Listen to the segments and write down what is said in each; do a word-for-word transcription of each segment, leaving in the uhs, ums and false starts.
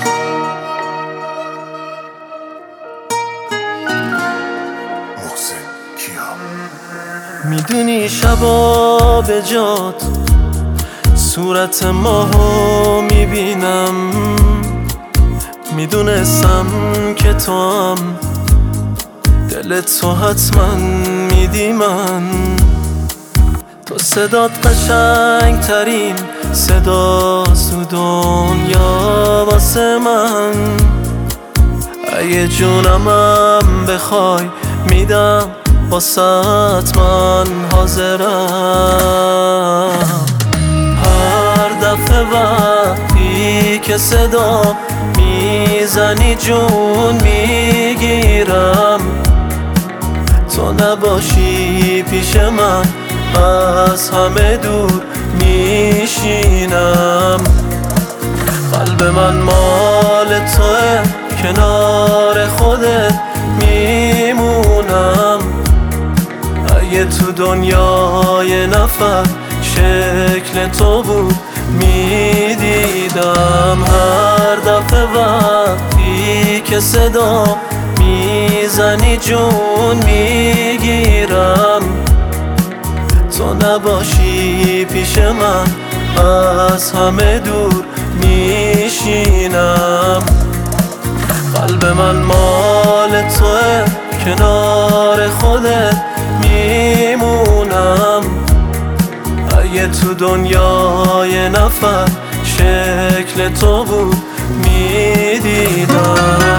میدونی شبا به جات صورت ماهو میبینم، میدونستم که تو هم دلت تو حتما میدی من. تو صدات قشنگ ترین صداست تو دنیا واسه من. اگه جونمم بخوای میدم واسات، من حاضرم. هر دفعه وقتی که صدا میزنی جون میگیرم، تو نباشی پیش من از همه دور میشینم. قلب من مال توه، کنار خودت میمونم. اگه تو دنیای نفر شکل تو بود میدیدم. هر دفعه وقتی که صدا میزنی جون میگیرم، تو نباشی پیش من از همه دور میشینم. قلب من مال توه، کنار خودت میمونم. اگه تو دنیای نفر شکل تو بود میدیدم.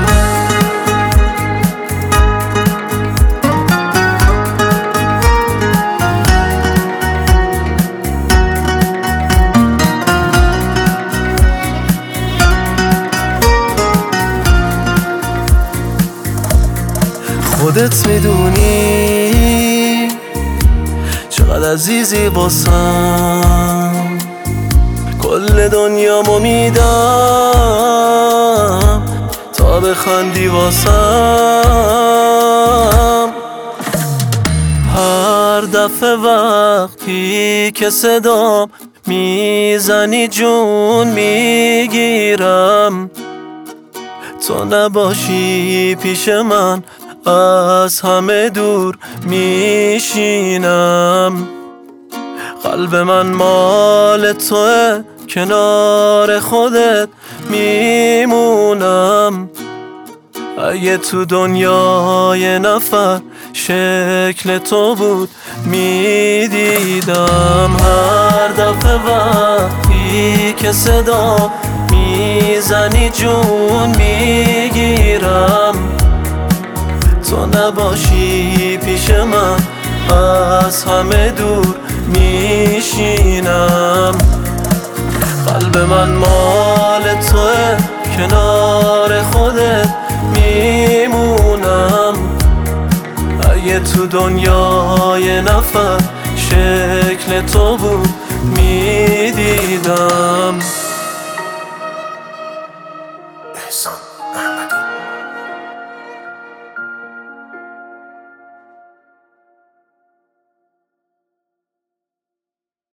خودت میدونی چقدر عزیزی واسم، کل دنیامو میدم تا بخندی واسم. هر دفعه وقتی که صدا میزنی جون میگیرم، تو نباشی پیش من از همه دور میشینم. قلب من مال توه، کنار خودت میمونم. اگه تو دنیای نفر شکل تو بود میدیدم. هر دفعه وقتی که صدا میزنی جون میگیرم، تو نباشی پیش من از همه دور میشینم. قلب من مال توه، کنار خودت میمونم. اگه تو دنیای نفر شکل تو بود میدیدم. احسان احمد